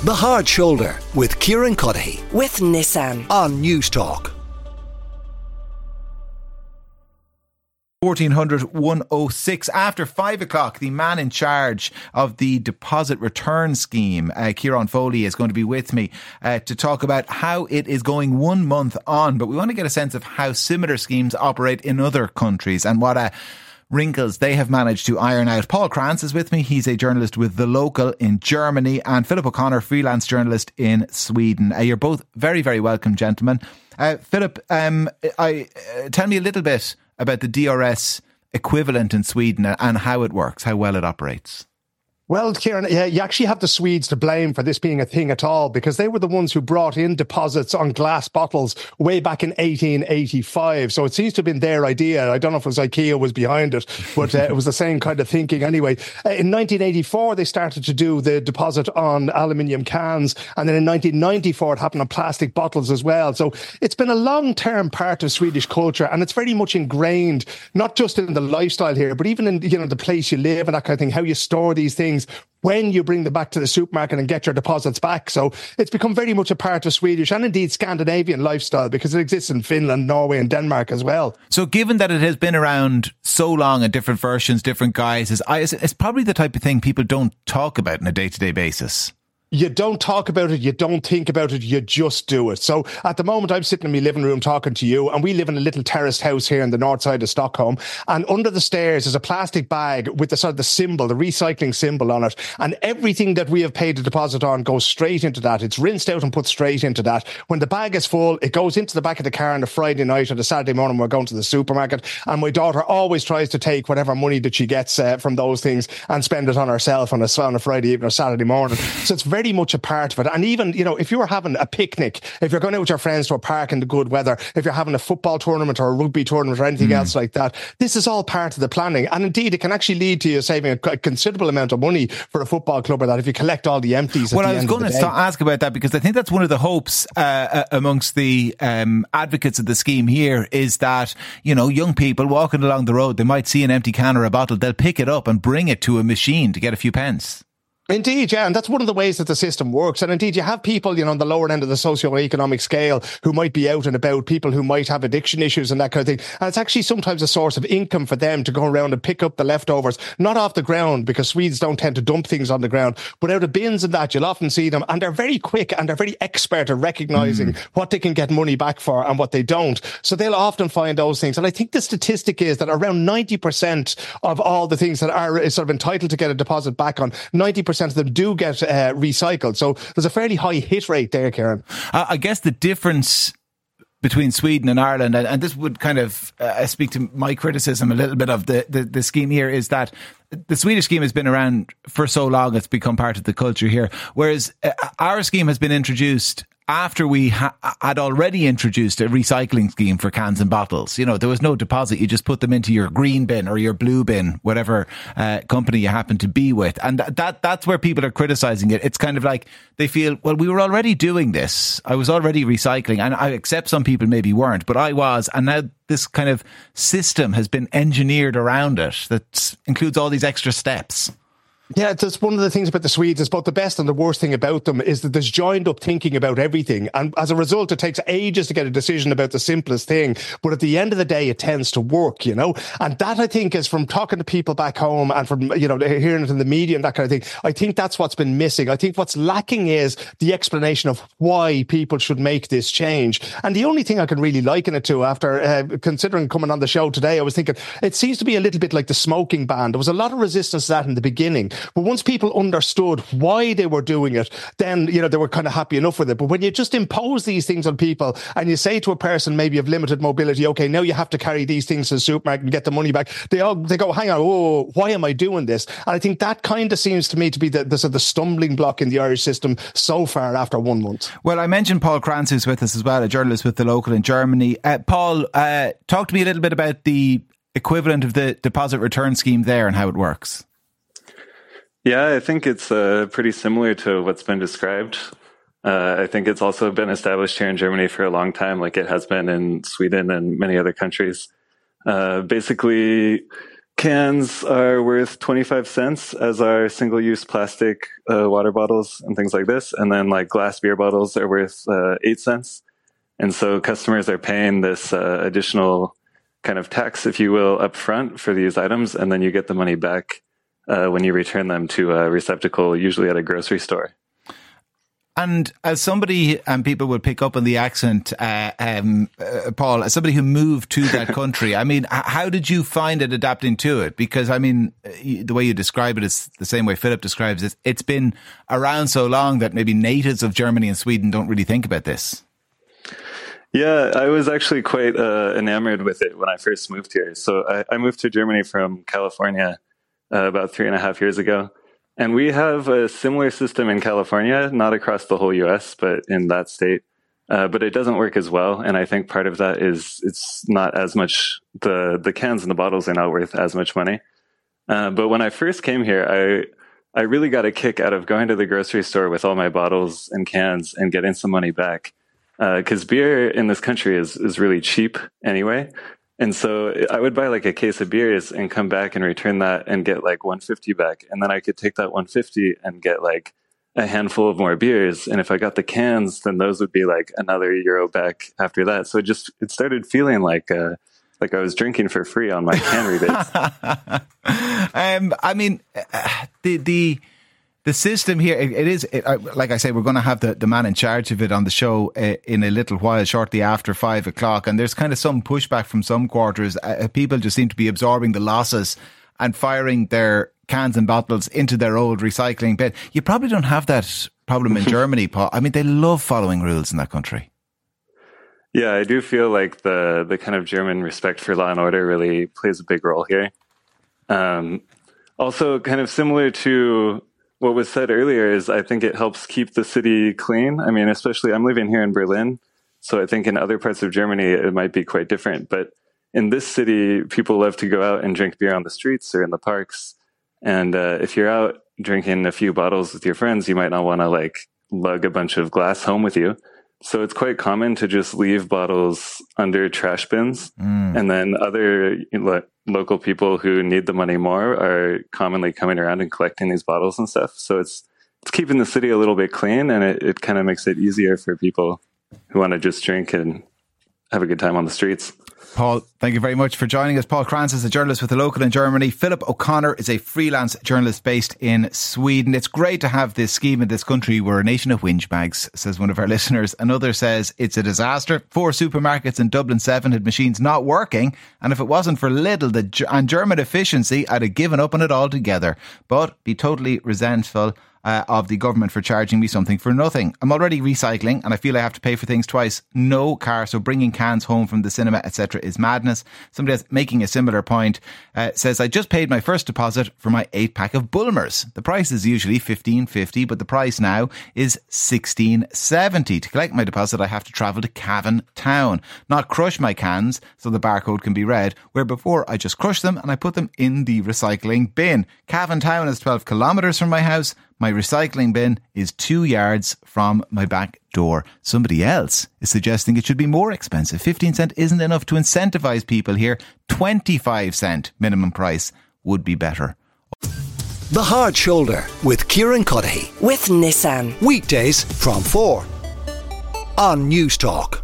The Hard Shoulder with Kieran Cuddihy with Nissan on News Talk. 1400 106. After 5 o'clock, the man in charge of the deposit return scheme, Ciarán Foley, is going to be with me to talk about how it is going 1 month on. But we want to get a sense of how similar schemes operate in other countries and what wrinkles they have managed to iron out. Paul Krantz is with me. He's a journalist with The Local in Germany, and Philip O'Connor, freelance journalist in Sweden. You're both very, very welcome, gentlemen. Philip, tell me a little bit about the DRS equivalent in Sweden and how it works, how well it operates. Well, Kieran, you actually have the Swedes to blame for this being a thing at all, because they were the ones who brought in deposits on glass bottles way back in 1885. So it seems to have been their idea. I don't know if it was IKEA was behind it, but it was the same kind of thinking anyway. In 1984, they started to do the deposit on aluminium cans. And then in 1994, it happened on plastic bottles as well. So it's been a long-term part of Swedish culture, and it's very much ingrained, not just in the lifestyle here, but even in, the place you live and that kind of thing, how you store these things when you bring them back to the supermarket and get your deposits back. So it's become very much a part of Swedish and indeed Scandinavian lifestyle, because it exists in Finland, Norway and Denmark as well. So given that it has been around so long in different versions, different guises, it's probably the type of thing people don't talk about on a day-to-day basis. You don't talk about it, you don't think about it, you just do it. So at the moment, I'm sitting in my living room talking to you, and we live in a little terraced house here in the north side of Stockholm. And under the stairs is a plastic bag with the sort of the symbol, the recycling symbol on it. And everything that we have paid a deposit on goes straight into that. It's rinsed out and put straight into that. When the bag is full, it goes into the back of the car on a Friday night or the Saturday morning we're going to the supermarket. And my daughter always tries to take whatever money that she gets from those things and spend it on herself on a Friday evening or Saturday morning. So it's very much a part of it. And even, if you were having a picnic, if you're going out with your friends to a park in the good weather, if you're having a football tournament or a rugby tournament or anything else like that, this is all part of the planning. And indeed, it can actually lead to you saving a considerable amount of money for a football club or that if you collect all the empties. Well, I was going to ask about that, because I think that's one of the hopes amongst the advocates of the scheme here is that, young people walking along the road, they might see an empty can or a bottle, they'll pick it up and bring it to a machine to get a few pence. Indeed, yeah, and that's one of the ways that the system works. And indeed, you have people, on the lower end of the socio-economic scale who might be out and about, people who might have addiction issues and that kind of thing. And it's actually sometimes a source of income for them to go around and pick up the leftovers, not off the ground, because Swedes don't tend to dump things on the ground, but out of bins and that. You'll often see them, and they're very quick and they're very expert at recognising what they can get money back for and what they don't. So they'll often find those things. And I think the statistic is that around 90% of all the things that are sort of entitled to get a deposit back on, 90% of them do get recycled. So there's a fairly high hit rate there, Kieran. I guess the difference between Sweden and Ireland, and this would kind of speak to my criticism a little bit of the scheme here, is that the Swedish scheme has been around for so long, it's become part of the culture here. Whereas our scheme has been introduced after we had already introduced a recycling scheme for cans and bottles. There was no deposit. You just put them into your green bin or your blue bin, whatever company you happen to be with. And that's where people are criticising it. It's kind of like they feel, well, we were already doing this. I was already recycling, and I accept some people maybe weren't, but I was. And now this kind of system has been engineered around it that includes all these extra steps. Yeah, that's one of the things about the Swedes. It's both the best and the worst thing about them is that there's joined up thinking about everything. And as a result, it takes ages to get a decision about the simplest thing. But at the end of the day, it tends to work, And that, I think, is from talking to people back home and from, hearing it in the media and that kind of thing. I think that's what's been missing. I think what's lacking is the explanation of why people should make this change. And the only thing I can really liken it to after considering coming on the show today, I was thinking it seems to be a little bit like the smoking ban. There was a lot of resistance to that in the beginning. But once people understood why they were doing it, then, they were kind of happy enough with it. But when you just impose these things on people and you say to a person maybe of limited mobility, okay, now you have to carry these things to the supermarket and get the money back, they go, hang on, why am I doing this? And I think that kind of seems to me to be the sort of stumbling block in the Irish system so far after 1 month. Well, I mentioned Paul Krantz, who's with us as well, a journalist with The Local in Germany. Paul, talk to me a little bit about the equivalent of the deposit return scheme there and how it works. Yeah, I think it's pretty similar to what's been described. I think it's also been established here in Germany for a long time, like it has been in Sweden and many other countries. Basically, Cans are worth 25 cents, as are single-use plastic water bottles and things like this. And then like glass beer bottles are worth 8 cents. And so customers are paying this additional kind of tax, if you will, up front for these items. And then you get the money back when you return them to a receptacle, usually at a grocery store. And as somebody, and people would pick up on the accent, Paul, as somebody who moved to that country, I mean, how did you find it adapting to it? Because, I mean, the way you describe it is the same way Philip describes it. It's been around so long that maybe natives of Germany and Sweden don't really think about this. Yeah, I was actually quite enamored with it when I first moved here. So I moved to Germany from California about 3.5 years ago. And we have a similar system in California, not across the whole US, but in that state. But it doesn't work as well. And I think part of that is it's not as much, the cans and the bottles are not worth as much money. But when I first came here, I really got a kick out of going to the grocery store with all my bottles and cans and getting some money back. Because beer in this country is really cheap anyway. And so I would buy like a case of beers and come back and return that and get like $1.50 back. And then I could take that $1.50 and get like a handful of more beers. And if I got the cans, then those would be like another euro back after that. So it started feeling like I was drinking for free on my can rebates. I mean, the system here, it is, like I say, we're going to have the man in charge of it on the show in a little while, shortly after 5 o'clock. And there's kind of some pushback from some quarters. People just seem to be absorbing the losses and firing their cans and bottles into their old recycling bin. You probably don't have that problem in Germany, Paul. I mean, they love following rules in that country. Yeah, I do feel like the kind of German respect for law and order really plays a big role here. Also, kind of similar to what was said earlier, is I think it helps keep the city clean. I mean, especially I'm living here in Berlin, so I think in other parts of Germany it might be quite different. But in this city, people love to go out and drink beer on the streets or in the parks. And if you're out drinking a few bottles with your friends, you might not want to like lug a bunch of glass home with you. So it's quite common to just leave bottles under trash bins. And then other local people who need the money more are commonly coming around and collecting these bottles and stuff. So it's keeping the city a little bit clean, and it kind of makes it easier for people who want to just drink and have a good time on the streets. Paul, thank you very much for joining us. Paul Krantz is a journalist with The Local in Germany. Philip O'Connor is a freelance journalist based in Sweden. It's great to have this scheme in this country. We're a nation of whinge bags, says one of our listeners. Another says it's a disaster. 4 supermarkets in Dublin 7 had machines not working, and if it wasn't for Lidl and German efficiency, I'd have given up on it altogether. But be totally resentful of the government for charging me something for nothing. I'm already recycling and I feel I have to pay for things twice. No car, so bringing cans home from the cinema, etc. is madness. Somebody else making a similar point says, I just paid my first deposit for my 8-pack of Bulmers. The price is usually $15.50, but the price now is $16.70. To collect my deposit, I have to travel to Cavan Town, not crush my cans so the barcode can be read, where before I just crush them and I put them in the recycling bin. Cavan Town is 12 kilometres from my house. My recycling bin is 2 yards from my back door. Somebody else is suggesting it should be more expensive. 15 cent isn't enough to incentivise people here. 25 cent minimum price would be better. The Hard Shoulder with Kieran Cuddihy. With Nissan. Weekdays from 4 on News Talk.